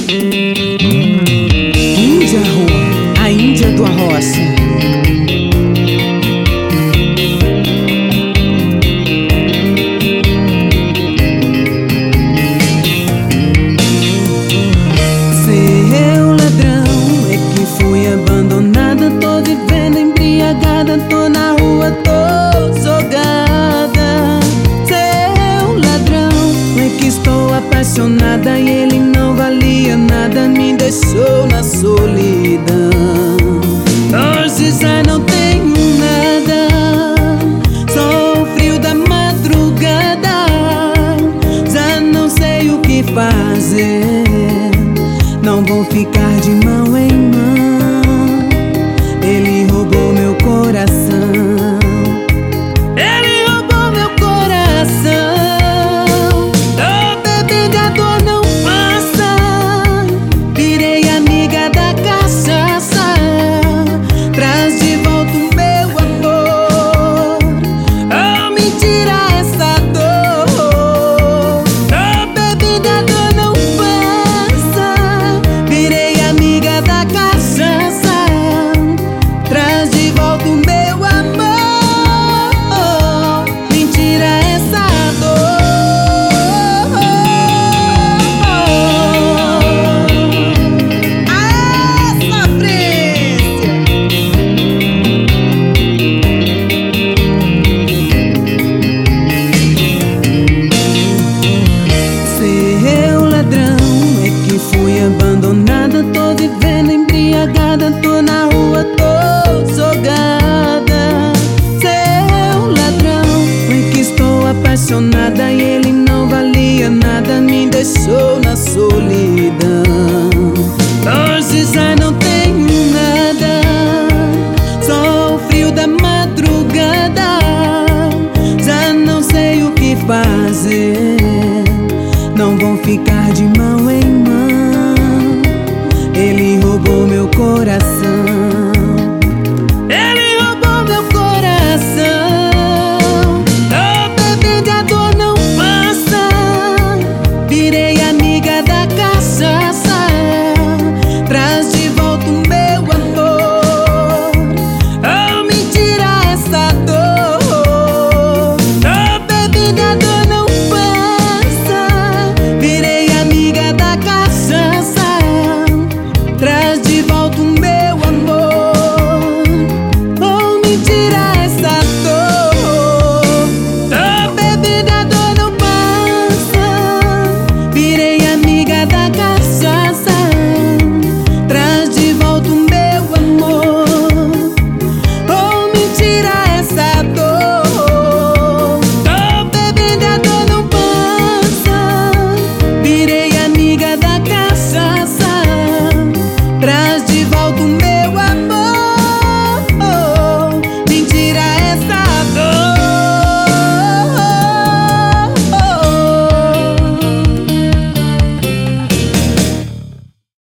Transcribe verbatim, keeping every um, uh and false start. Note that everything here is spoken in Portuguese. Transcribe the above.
Índia Rua, a Índia do Arroça. Seu ladrão, é que fui abandonada, tô vivendo embriagada, tô na rua, tô jogada. Seu ladrão, é que estou apaixonada e ele não valia nada, me deixou na solidão. Hoje já não tenho nada, sou o frio da madrugada, já não sei o que fazer. Não vou ficar de